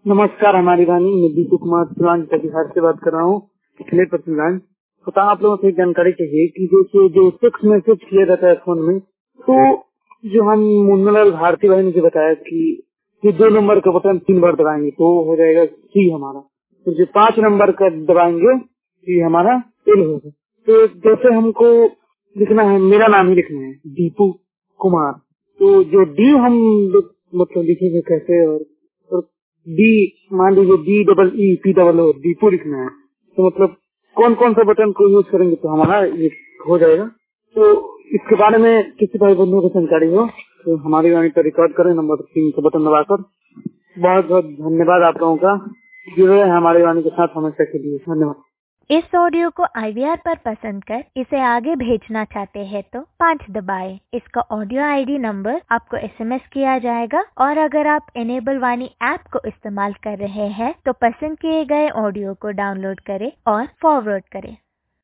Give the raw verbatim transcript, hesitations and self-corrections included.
नमस्कार हमारी रानी, मैं दीपू कुमार चौहान बिहार से बात कर रहा हूँ। हंड्रेड परसेंट लाइन पता आप लोगों से जानकारी चाहिए कि जैसे जो टेक्स्ट मैसेज किया जाता है फोन में, तो जो हम मुन्नालाल भारती भाई ने जो बताया कि कि दो नंबर का बटन तीन बार दबाएंगे तो हो जाएगा सी हमारा, तो जो पांच नंबर का दबाएंगे सी हमारा एल होगा। तो जैसे हमको लिखना है, मेरा नाम ही लिखना है दीपू कुमार, तो जो डी हम मतलब लिखेंगे कैसे, और, और डी मान लीजिए D double E P double O Deepu लिखना है, तो मतलब कौन कौन सा बटन को यूज करेंगे तो हमारा ये हो जाएगा। तो इसके बारे में किसी भाई बंधुओं को जानकारी हो तो हमारी वाणी पर रिकॉर्ड करें, नंबर तीन का बटन दबाकर। बहुत बहुत धन्यवाद आप लोगों का, जुड़े हैं हमारी वाणी के साथ हमेशा के लिए। धन्यवाद। इस ऑडियो को आई वी आर पर पसंद कर इसे आगे भेजना चाहते हैं तो पाँच दबाएं। इसका ऑडियो आई डी नंबर आपको एस एम एस किया जाएगा, और अगर आप एनेबल वाणी ऐप को इस्तेमाल कर रहे हैं तो पसंद किए गए ऑडियो को डाउनलोड करें और फॉरवर्ड करें।